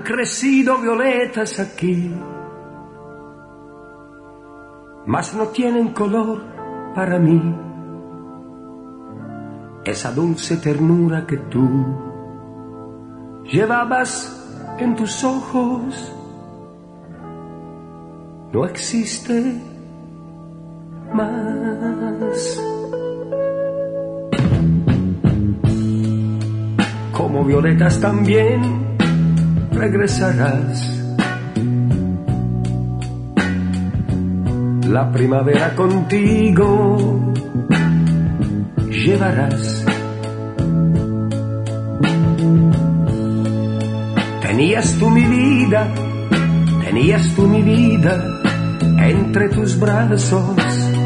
crecido violetas aquí, mas no tienen color para mí. Esa dulce ternura que tú llevabas en tus ojos no existe más. Como violetas también regresarás. La primavera contigo llevarás. Tenías tú mi vida entre tus brazos.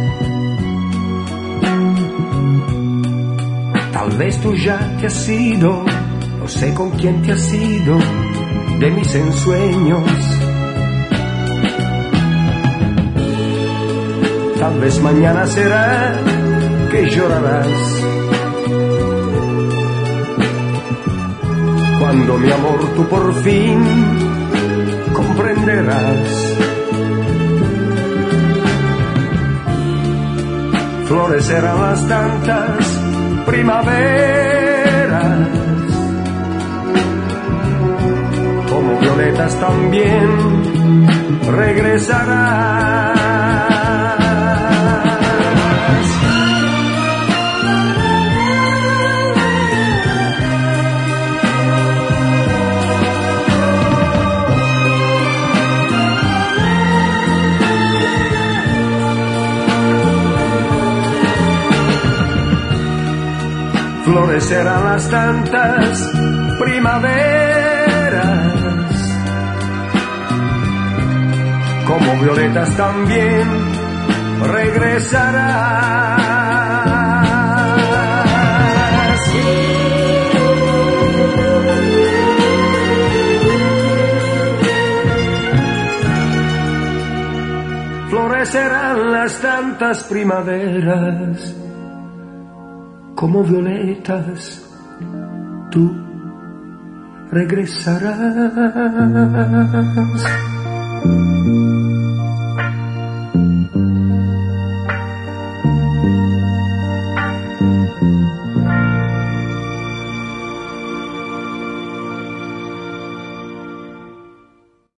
Tal vez tú ya te has ido, no sé con quién te has ido de mis ensueños. Tal vez mañana será que llorarás, cuando mi amor tú por fin comprenderás. Florecerán las tantas primaveras, como violetas también regresarás. Florecerán las tantas primaveras, como violetas también regresarás. Florecerán las tantas primaveras, como violetas, tú regresarás.